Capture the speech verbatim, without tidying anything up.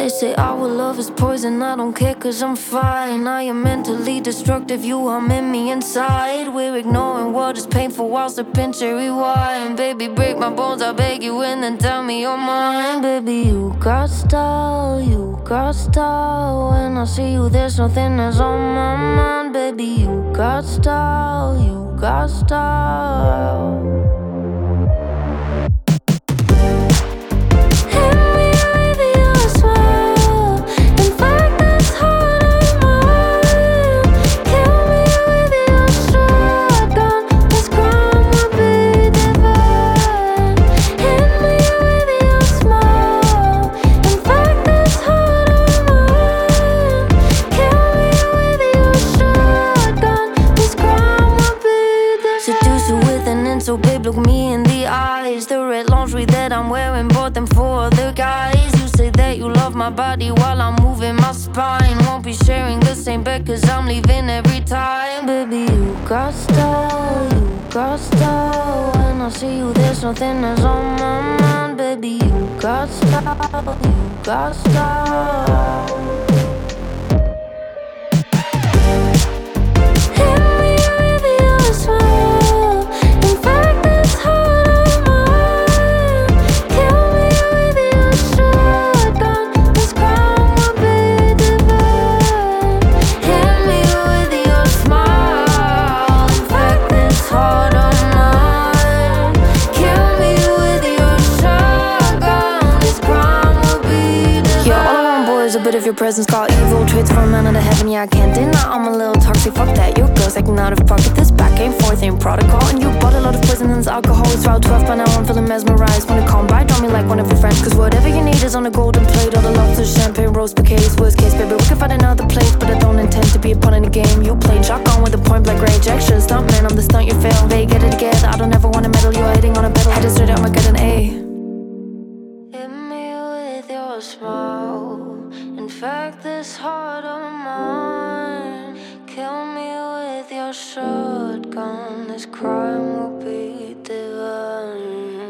They say our love is poison, I don't care cause I'm fine. I am mentally destructive, you are in me inside. We're ignoring what is painful whilst the pinch it rewind. Baby, break my bones, I beg you, and then tell me you're mine. Baby, you got style, you got style. When I see you, there's nothing that's on my mind. Baby, you got style, you got style. So babe, look me in the eyes. The red lingerie that I'm wearing, bought them for other guys. You say that you love my body while I'm moving my spine. Won't be sharing the same bed cause I'm leaving every time. Baby, you got style, you got style. When I see you, there's nothing that's on my mind. Baby, you got style, you got style. A bit of your presence called evil traits for a man out of heaven. Yeah, I can't deny I'm a little toxic. Fuck that, your girl's acting out of pocket. This back and forth ain't protocol. And you bought a lot of poison and alcohol. It's route twelve, but now I'm feeling mesmerized. Wanna come by, draw me like one of your friends. Cause whatever you need is on a golden plate. All the lobster, champagne, roast bouquets. Worst case, baby, we can find another place. But I don't intend to be a pawn in the game. You played shotgun with a point blank range. Extra stunt man, I'm the stunt you fail. They get it together, I don't ever wanna medal. You're hitting on a pedal, headed straight up, I get an A. Hit me with your smile. In fact, this heart of mine. Kill me with your shotgun. This crime will be divine.